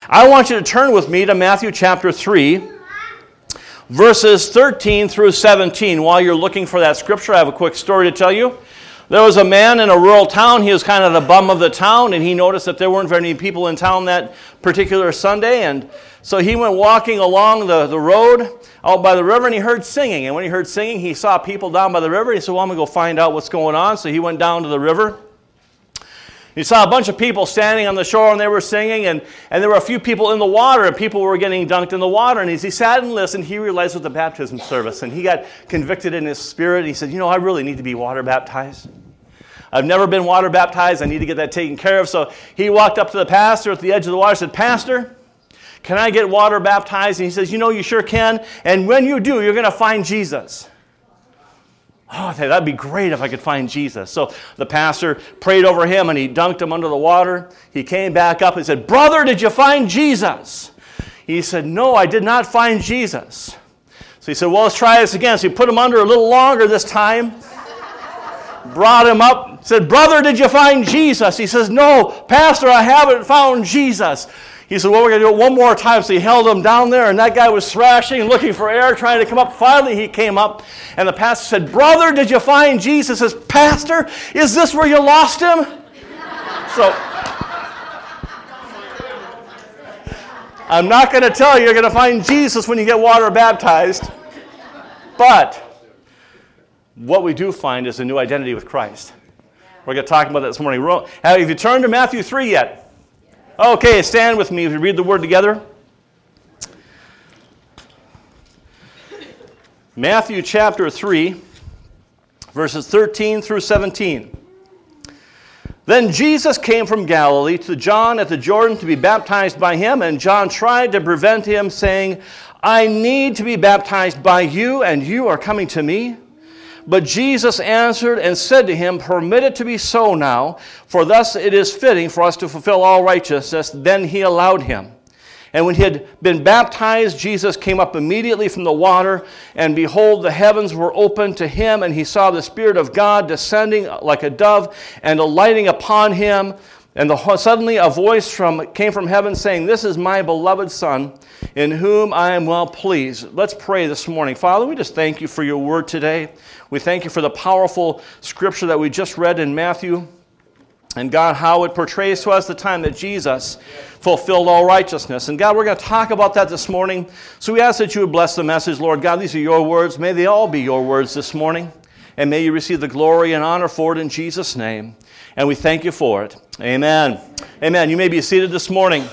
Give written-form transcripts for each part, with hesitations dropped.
I want you to turn with me to Matthew chapter 3, verses 13 through 17. While you're looking for that scripture, I have a quick story to tell you. There was a man in a rural town. He was kind of the bum of the town, and he noticed that there weren't very many people in town that particular Sunday, and so he went walking along the road out by the river, and he heard singing. And when he heard singing, he saw people down by the river. He said, well, I'm going to go find out what's going on. So he went down to the river. He saw a bunch of people standing on the shore, and they were singing, and there were a few people in the water, and people were getting dunked in the water. And as he sat and listened, he realized it was the baptism service, and he got convicted in his spirit. He said, I really need to be water baptized. I've never been water baptized. I need to get that taken care of. So he walked up to the pastor at the edge of the water and said, Pastor, can I get water baptized? And he says, you sure can. And when you do, you're going to find Jesus. Oh, that'd be great if I could find Jesus. So the pastor prayed over him, and he dunked him under the water. He came back up and said, Brother, did you find Jesus? He said, No, I did not find Jesus. So he said, well, let's try this again. So he put him under a little longer this time. Brought him up, said, Brother, did you find Jesus? He says, No, Pastor, I haven't found Jesus. He said, well, we're going to do it one more time. So he held him down there, and that guy was thrashing, looking for air, trying to come up. Finally, he came up, and the pastor said, Brother, did you find Jesus? He says, Pastor, is this where you lost him? So I'm not going to tell you you're going to find Jesus when you get water baptized, but what we do find is a new identity with Christ. We're going to talk about that this morning. Have you turned to Matthew 3 yet? Okay, stand with me if you read the word together. Matthew chapter 3, verses 13 through 17. Then Jesus came from Galilee to John at the Jordan to be baptized by him, and John tried to prevent him, saying, I need to be baptized by you, and you are coming to me? But Jesus answered and said to him, Permit it to be so now, for thus it is fitting for us to fulfill all righteousness. Then he allowed him. And when he had been baptized, Jesus came up immediately from the water, and behold, the heavens were opened to him, and he saw the Spirit of God descending like a dove and alighting upon him. And suddenly a voice came from heaven saying, This is my beloved Son, in whom I am well pleased. Let's pray this morning. Father, we just thank you for your word today. We thank you for the powerful scripture that we just read in Matthew. And God, how it portrays to us the time that Jesus fulfilled all righteousness. And God, we're going to talk about that this morning. So we ask that you would bless the message, Lord God. These are your words. May they all be your words this morning. And may you receive the glory and honor for it in Jesus' name. And we thank you for it. Amen. Amen. You may be seated this morning.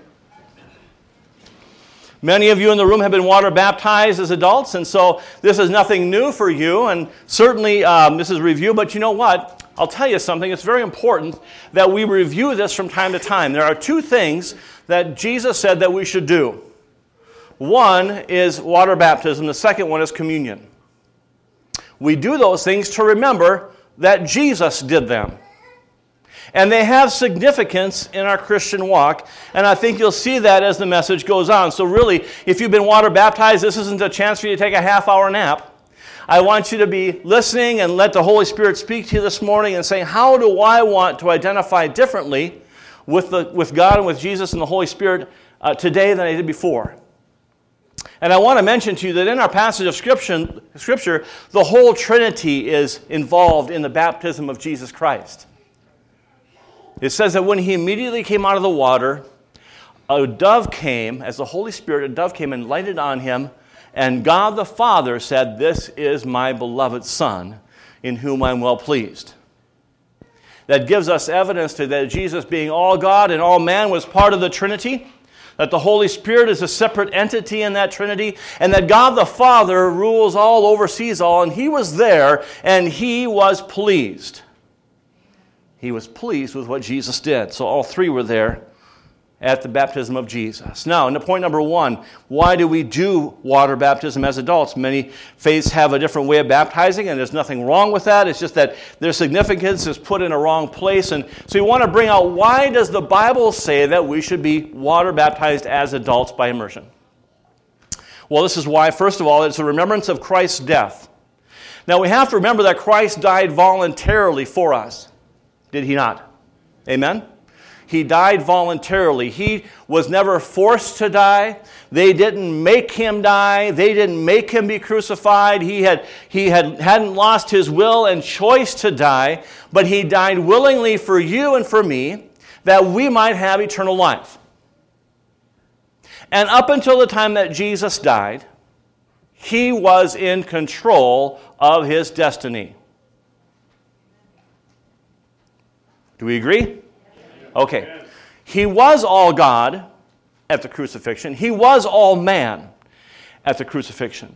Many of you in the room have been water baptized as adults, and so this is nothing new for you, and certainly this is a review, but you know what? I'll tell you something. It's very important that we review this from time to time. There are two things that Jesus said that we should do. One is water baptism. The second one is communion. We do those things to remember that Jesus did them. And they have significance in our Christian walk, and I think you'll see that as the message goes on. So really, if you've been water baptized, this isn't a chance for you to take a half-hour nap. I want you to be listening and let the Holy Spirit speak to you this morning and say, how do I want to identify differently with God and with Jesus and the Holy Spirit today than I did before? And I want to mention to you that in our passage of Scripture, the whole Trinity is involved in the baptism of Jesus Christ. It says that when he immediately came out of the water, a dove came, as the Holy Spirit, a dove came and lighted on him, and God the Father said, This is my beloved Son, in whom I'm well pleased. That gives us evidence that Jesus, being all God and all man, was part of the Trinity, that the Holy Spirit is a separate entity in that Trinity, and that God the Father rules all, oversees all, and he was there, and he was pleased. He was pleased with what Jesus did. So all three were there at the baptism of Jesus. Now, into point number one, why do we do water baptism as adults? Many faiths have a different way of baptizing, and there's nothing wrong with that. It's just that their significance is put in a wrong place. And so we want to bring out, why does the Bible say that we should be water baptized as adults by immersion? Well, this is why. First of all, it's a remembrance of Christ's death. Now, we have to remember that Christ died voluntarily for us. Did he not? Amen? He died voluntarily. He was never forced to die. They didn't make him die. They didn't make him be crucified. He hadn't lost his will and choice to die, but he died willingly for you and for me that we might have eternal life. And up until the time that Jesus died, he was in control of his destiny. Do we agree? Okay. He was all God at the crucifixion. He was all man at the crucifixion.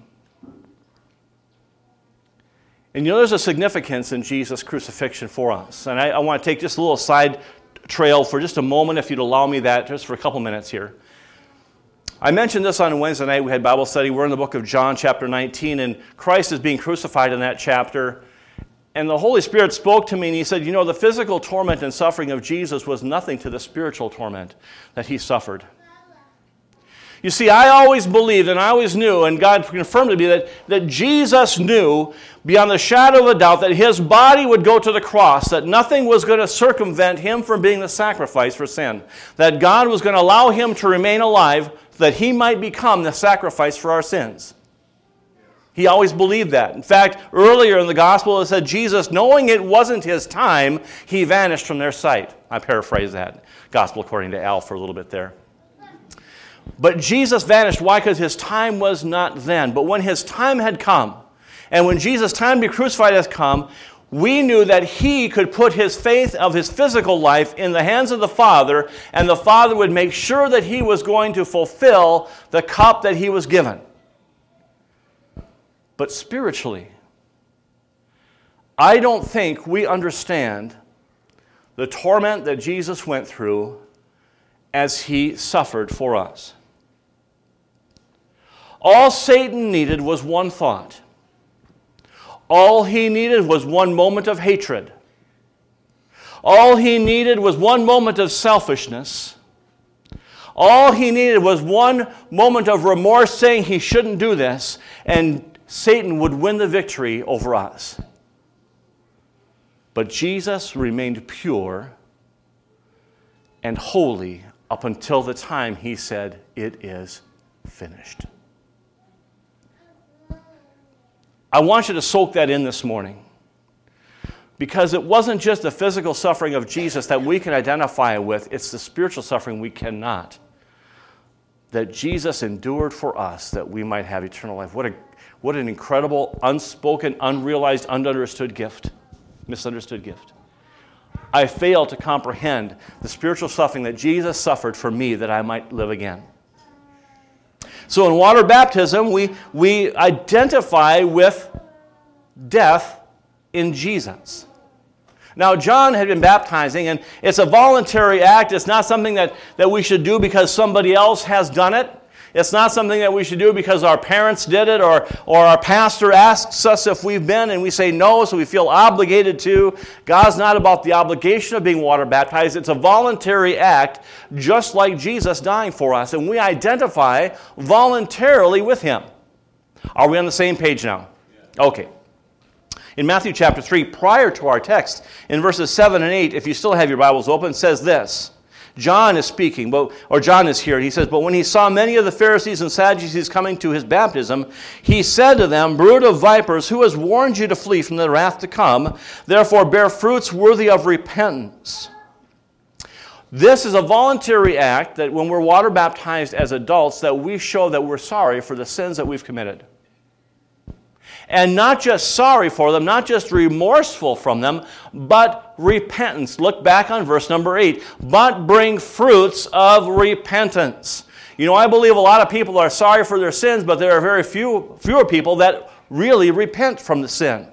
And there's a significance in Jesus' crucifixion for us. And I want to take just a little side trail for just a moment, if you'd allow me that, just for a couple minutes here. I mentioned this on Wednesday night. We had Bible study. We're in the book of John, chapter 19, and Christ is being crucified in that chapter. And the Holy Spirit spoke to me, and he said, the physical torment and suffering of Jesus was nothing to the spiritual torment that he suffered. You see, I always believed, and I always knew, and God confirmed to me that Jesus knew beyond the shadow of a doubt that his body would go to the cross, that nothing was going to circumvent him from being the sacrifice for sin, that God was going to allow him to remain alive, that he might become the sacrifice for our sins. He always believed that. In fact, earlier in the gospel it said Jesus, knowing it wasn't his time, he vanished from their sight. I paraphrase that. Gospel according to Al for a little bit there. But Jesus vanished. Why? Because his time was not then. But when his time had come, and when Jesus' time to be crucified has come, we knew that he could put his faith of his physical life in the hands of the Father, and the Father would make sure that he was going to fulfill the cup that he was given. But spiritually, I don't think we understand the torment that Jesus went through as he suffered for us. All Satan needed was one thought. All he needed was one moment of hatred. All he needed was one moment of selfishness. All he needed was one moment of remorse saying he shouldn't do this, and Satan would win the victory over us. But Jesus remained pure and holy up until the time he said, "It is finished." I want you to soak that in this morning, because it wasn't just the physical suffering of Jesus that we can identify with, it's the spiritual suffering we cannot, that Jesus endured for us that we might have eternal life. What an incredible, unspoken, unrealized, understood gift, misunderstood gift. I fail to comprehend the spiritual suffering that Jesus suffered for me that I might live again. So in water baptism, we identify with death in Jesus. Now, John had been baptizing, and it's a voluntary act. It's not something that we should do because somebody else has done it. It's not something that we should do because our parents did it or our pastor asks us if we've been and we say no, so we feel obligated to. God's not about the obligation of being water baptized. It's a voluntary act, just like Jesus dying for us. And we identify voluntarily with him. Are we on the same page now? Okay. In Matthew chapter 3, prior to our text, in verses 7 and 8, if you still have your Bibles open, it says this. John is speaking, or John is here. He says, "But when he saw many of the Pharisees and Sadducees coming to his baptism, he said to them, 'Brood of vipers, who has warned you to flee from the wrath to come? Therefore bear fruits worthy of repentance.'" This is a voluntary act that when we're water baptized as adults, that we show that we're sorry for the sins that we've committed. And not just sorry for them, not just remorseful from them, but repentance. Look back on verse number 8. But bring fruits of repentance. I believe a lot of people are sorry for their sins, but there are very fewer people that really repent from the sin.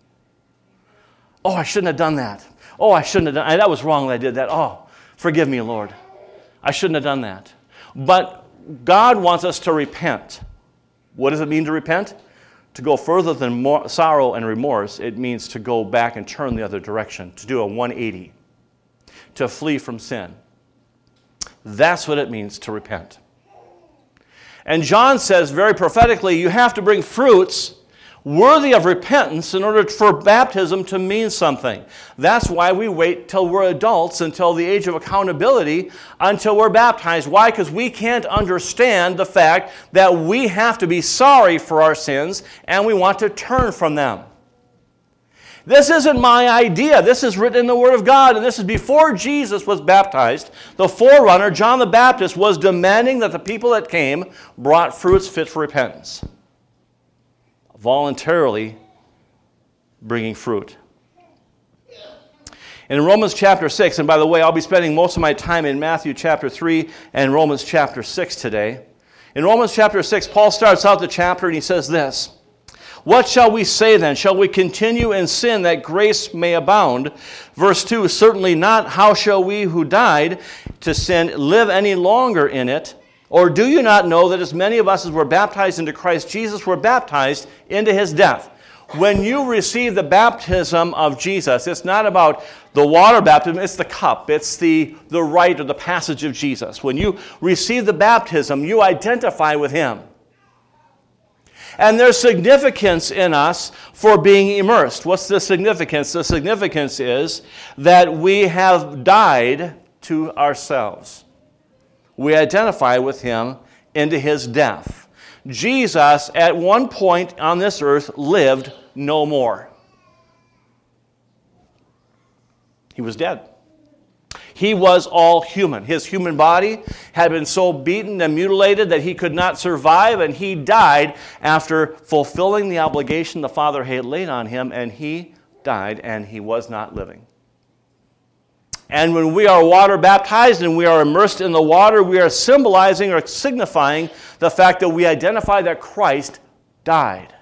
Oh, I shouldn't have done that. Oh, I shouldn't have done that. That was wrong that I did that. Oh, forgive me, Lord. I shouldn't have done that. But God wants us to repent. What does it mean to repent? To go further than sorrow and remorse, it means to go back and turn the other direction, to do a 180, to flee from sin. That's what it means to repent. And John says very prophetically, you have to bring fruits worthy of repentance in order for baptism to mean something. That's why we wait till we're adults, until the age of accountability, until we're baptized. Why? Because we can't understand the fact that we have to be sorry for our sins and we want to turn from them. This isn't my idea. This is written in the Word of God, and this is before Jesus was baptized. The forerunner, John the Baptist, was demanding that the people that came brought fruits fit for repentance. Voluntarily bringing fruit. In Romans chapter 6, and by the way, I'll be spending most of my time in Matthew chapter 3 and Romans chapter 6 today. In Romans chapter 6, Paul starts out the chapter and he says this, "What shall we say then? Shall we continue in sin that grace may abound?" Verse 2, "Certainly not. How shall we who died to sin live any longer in it? Or do you not know that as many of us as were baptized into Christ Jesus were baptized into his death?" When you receive the baptism of Jesus, it's not about the water baptism, it's the cup. It's the rite or the passage of Jesus. When you receive the baptism, you identify with him. And there's significance in us for being immersed. What's the significance? The significance is that we have died to ourselves. We identify with him into his death. Jesus, at one point on this earth, lived no more. He was dead. He was all human. His human body had been so beaten and mutilated that he could not survive, and he died after fulfilling the obligation the Father had laid on him, and he died, and he was not living. And when we are water baptized and we are immersed in the water, we are symbolizing or signifying the fact that we identify that Christ died.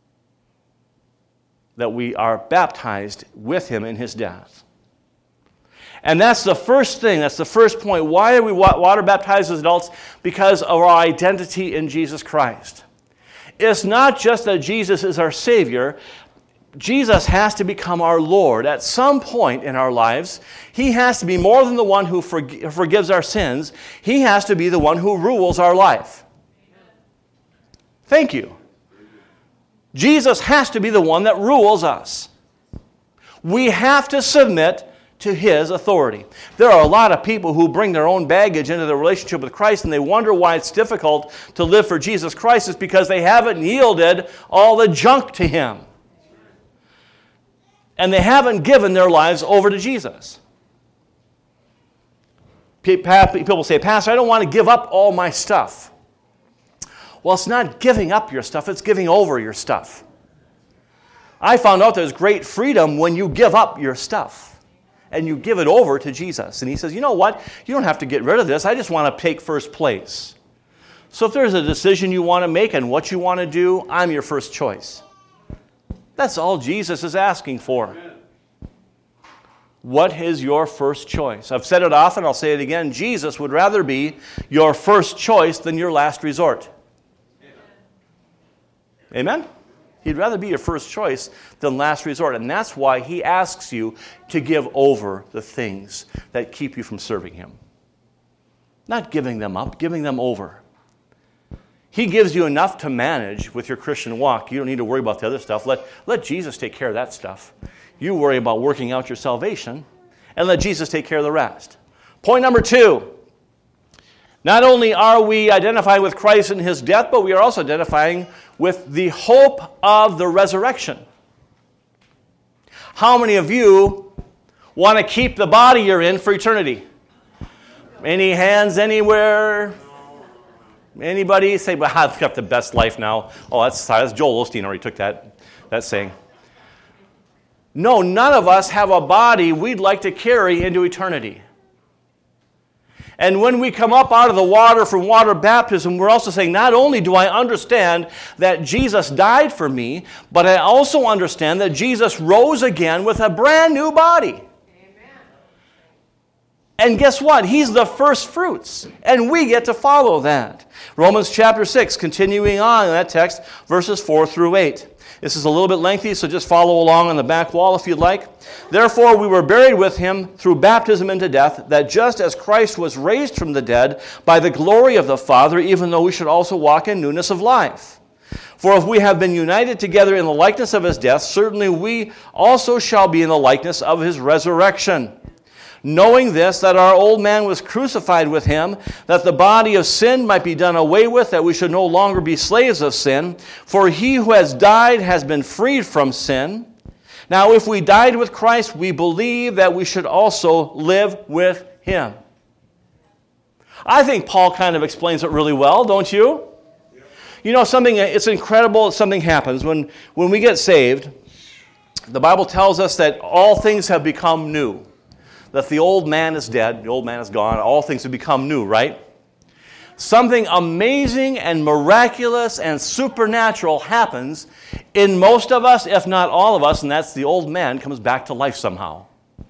That we are baptized with him in his death. And that's the first thing, that's the first point. Why are we water baptized as adults? Because of our identity in Jesus Christ. It's not just that Jesus is our Savior. Jesus has to become our Lord. At some point in our lives, he has to be more than the one who forgives our sins. He has to be the one who rules our life. Thank you. Jesus has to be the one that rules us. We have to submit to his authority. There are a lot of people who bring their own baggage into their relationship with Christ, and they wonder why it's difficult to live for Jesus Christ. It's because they haven't yielded all the junk to him. And they haven't given their lives over to Jesus. People say, "Pastor, I don't want to give up all my stuff." Well, it's not giving up your stuff, it's giving over your stuff. I found out there's great freedom when you give up your stuff and you give it over to Jesus. And he says, "You know what? You don't have to get rid of this. I just want to take first place. So if there's a decision you want to make and what you want to do, I'm your first choice." That's all Jesus is asking for. What is your first choice? I've said it often, I'll say it again. Jesus would rather be your first choice than your last resort. Amen? He'd rather be your first choice than last resort. And that's why he asks you to give over the things that keep you from serving him. Not giving them up, giving them over. He gives you enough to manage with your Christian walk. You don't need to worry about the other stuff. Let Jesus take care of that stuff. You worry about working out your salvation, and let Jesus take care of the rest. Point number 2. Not only are we identifying with Christ in his death, but we are also identifying with the hope of the resurrection. How many of you want to keep the body you're in for eternity? Any hands anywhere? Anybody say, "Well, I've got the best life now"? Oh, that's Joel Osteen already took that saying. No, none of us have a body we'd like to carry into eternity. And when we come up out of the water from water baptism, we're also saying, not only do I understand that Jesus died for me, but I also understand that Jesus rose again with a brand new body. And guess what? He's the first fruits, and we get to follow that. Romans chapter 6, continuing on in that text, verses 4 through 8. This is a little bit lengthy, so just follow along on the back wall if you'd like. "Therefore we were buried with him through baptism into death, that just as Christ was raised from the dead by the glory of the Father, even though we should also walk in newness of life. For if we have been united together in the likeness of his death, certainly we also shall be in the likeness of his resurrection. Knowing this, that our old man was crucified with him, that the body of sin might be done away with, that we should no longer be slaves of sin. For he who has died has been freed from sin. Now if we died with Christ, we believe that we should also live with him. I think Paul kind of explains it really well, don't you? You know, it's incredible, something happens. When we get saved, the Bible tells us that all things have become new. That the old man is dead, the old man is gone, all things have become new, right? Something amazing and miraculous and supernatural happens in most of us, if not all of us, and that's the old man comes back to life somehow.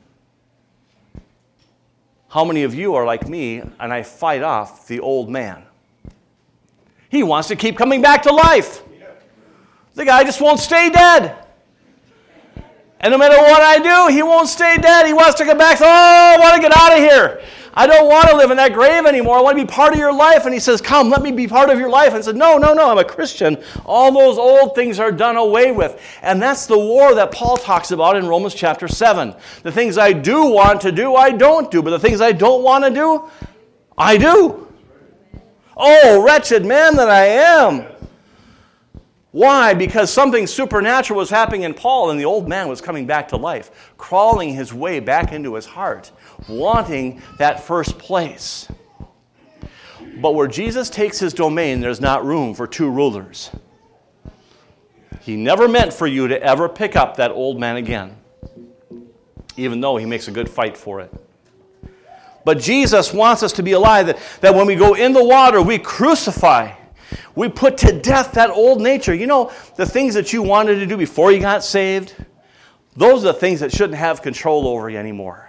How many of you are like me and I fight off the old man? He wants to keep coming back to life. The guy just won't stay dead. And no matter what I do, he won't stay dead. He wants to come back. I want to get out of here. I don't want to live in that grave anymore. I want to be part of your life. And he says, come, let me be part of your life. And I said, no, I'm a Christian. All those old things are done away with. And that's the war that Paul talks about in Romans chapter 7. The things I do want to do, I don't do. But the things I don't want to do, I do. Oh, wretched man that I am. Why? Because something supernatural was happening in Paul, and the old man was coming back to life, crawling his way back into his heart, wanting that first place. But where Jesus takes his domain, there's not room for two rulers. He never meant for you to ever pick up that old man again, even though he makes a good fight for it. But Jesus wants us to be alive, that when we go in the water, we crucify. We put to death that old nature. You know, the things that you wanted to do before you got saved, those are the things that shouldn't have control over you anymore.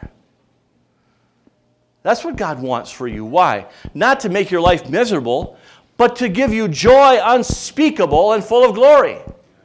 That's what God wants for you. Why? Not to make your life miserable, but to give you joy unspeakable and full of glory.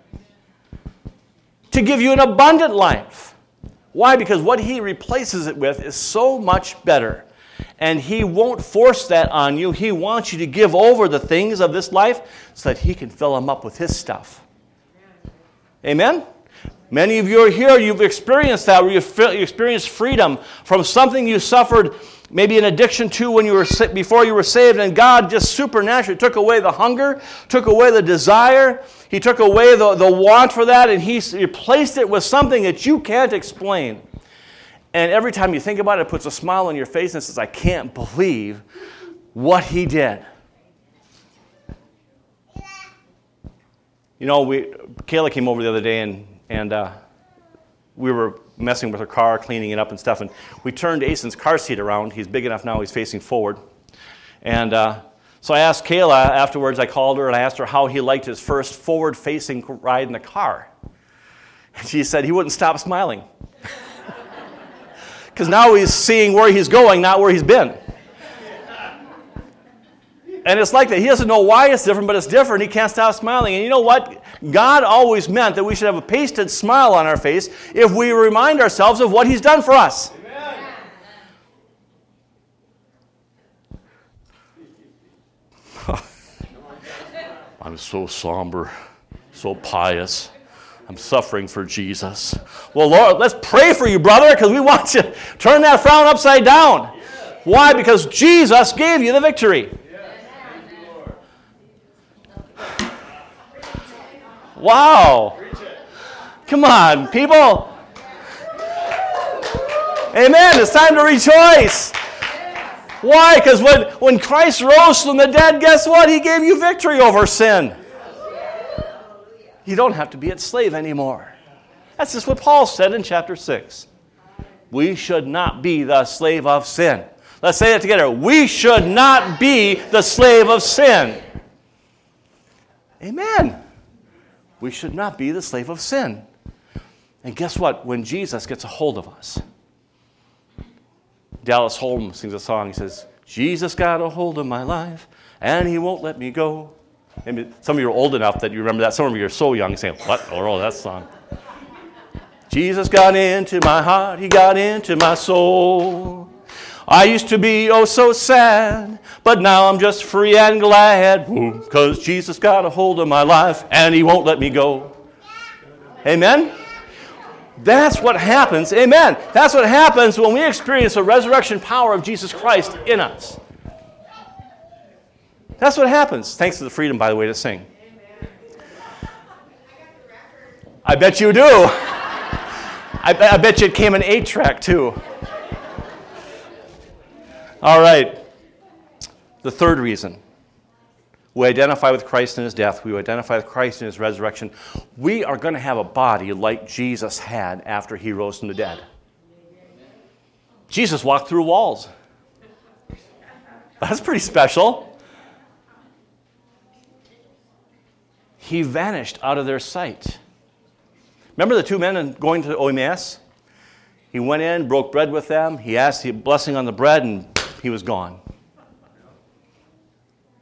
To give you an abundant life. Why? Because what he replaces it with is so much better. And he won't force that on you. He wants you to give over the things of this life so that he can fill them up with his stuff. Amen? Many of you are here, you've experienced that, where you experienced freedom from something you suffered, maybe an addiction to before you were saved, and God just supernaturally took away the hunger, took away the desire, he took away the want for that, and he replaced it with something that you can't explain. And every time you think about it, it puts a smile on your face and says, I can't believe what he did. You know, Kayla came over the other day and we were messing with her car, cleaning it up and stuff. And we turned Asen's car seat around. He's big enough now, he's facing forward. And so I asked Kayla afterwards, I called her and I asked her how he liked his first forward-facing ride in the car. And she said he wouldn't stop smiling. Because now he's seeing where he's going, not where he's been. And it's like that. He doesn't know why it's different, but it's different. He can't stop smiling. And you know what? God always meant that we should have a pasted smile on our face if we remind ourselves of what he's done for us. Amen. I'm so somber, so pious. I'm suffering for Jesus. Well, Lord, let's pray for you, brother, because we want you to turn that frown upside down. Yes. Why? Because Jesus gave you the victory. Yes. Wow. Come on, people. Amen. It's time to rejoice. Why? Because when Christ rose from the dead, guess what? He gave you victory over sin. You don't have to be its slave anymore. That's just what Paul said in chapter 6. We should not be the slave of sin. Let's say that together. We should not be the slave of sin. Amen. We should not be the slave of sin. And guess what? When Jesus gets a hold of us, Dallas Holmes sings a song. He says, Jesus got a hold of my life, and he won't let me go. Maybe some of you are old enough that you remember that. Some of you are so young saying, what? Oh, that song. Jesus got into my heart. He got into my soul. I used to be oh so sad, but now I'm just free and glad, because Jesus got a hold of my life and he won't let me go. Amen? That's what happens. Amen. That's what happens when we experience the resurrection power of Jesus Christ in us. That's what happens. Thanks to the freedom, by the way, to sing. I bet you do. I bet you it came in 8-track too. All right. The third reason. We identify with Christ in his death. We identify with Christ in his resurrection. We are going to have a body like Jesus had after he rose from the dead. Jesus walked through walls. That's pretty special. He vanished out of their sight. Remember the two men going to Emmaus? He went in, broke bread with them. He asked the blessing on the bread, and he was gone.